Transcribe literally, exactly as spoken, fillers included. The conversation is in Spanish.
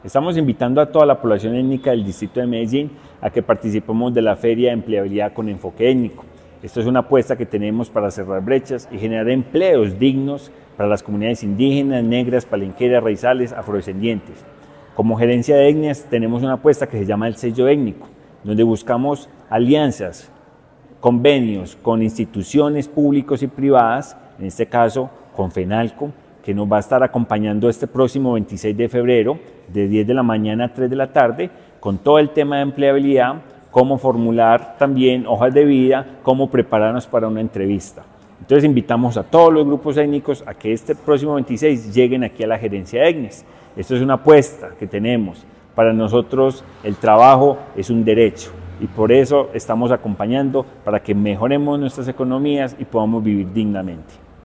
Estamos invitando a toda la población étnica del distrito de Medellín a que participemos de la Feria de Empleabilidad con Enfoque Étnico. Esto es una apuesta que tenemos para cerrar brechas y generar empleos dignos para las comunidades indígenas, negras, palenqueras, raizales, afrodescendientes. Como gerencia de etnias tenemos una apuesta que se llama el sello étnico, donde buscamos alianzas, convenios con instituciones públicas y privadas, en este caso con FENALCO, que nos va a estar acompañando este próximo veintiséis de febrero, de diez de la mañana a tres de la tarde, con todo el tema de empleabilidad, cómo formular también hojas de vida, cómo prepararnos para una entrevista. Entonces invitamos a todos los grupos étnicos a que este próximo veintiséis lleguen aquí a la gerencia de etnias. Esto es una apuesta que tenemos. Para nosotros el trabajo es un derecho y por eso estamos acompañando para que mejoremos nuestras economías y podamos vivir dignamente.